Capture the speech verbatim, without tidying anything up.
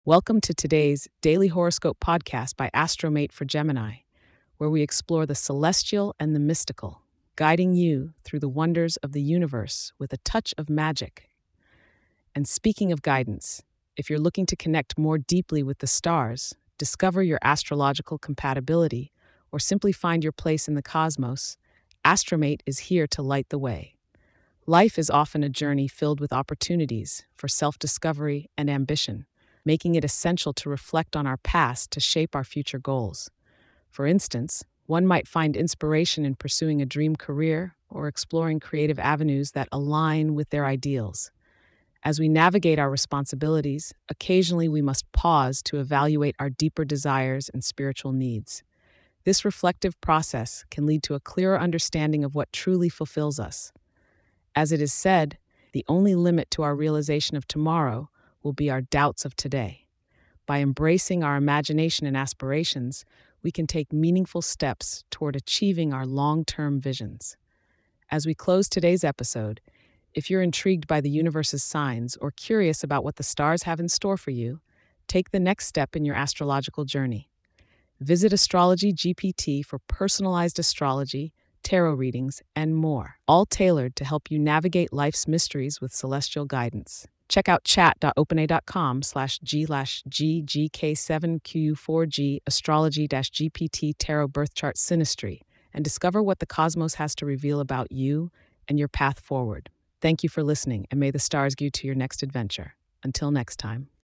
Welcome to today's Daily Horoscope podcast by Astromate for Gemini, where we explore the celestial and the mystical, guiding you through the wonders of the universe with a touch of magic. And speaking of guidance, if you're looking to connect more deeply with the stars, discover your astrological compatibility, or simply find your place in the cosmos, Astromate is here to light the way. Life is often a journey filled with opportunities for self discovery and ambition, making it essential to reflect on our past to shape our future goals. For instance, one might find inspiration in pursuing a dream career or exploring creative avenues that align with their ideals. As we navigate our responsibilities, occasionally we must pause to evaluate our deeper desires and spiritual needs. This reflective process can lead to a clearer understanding of what truly fulfills us. As it is said, the only limit to our realization of tomorrow will be our doubts of today. By embracing our imagination and aspirations, we can take meaningful steps toward achieving our long-term visions. As we close today's episode, if you're intrigued by the universe's signs or curious about what the stars have in store for you, take the next step in your astrological journey. Visit Astrology G P T for personalized astrology, tarot readings, and more, all tailored to help you navigate life's mysteries with celestial guidance. Check out chat.openai.com slash g slash ggk7q4g astrology-gpt tarot birth chart synastry and discover what the cosmos has to reveal about you and your path forward. Thank you for listening, and may the stars guide you to your next adventure. Until next time.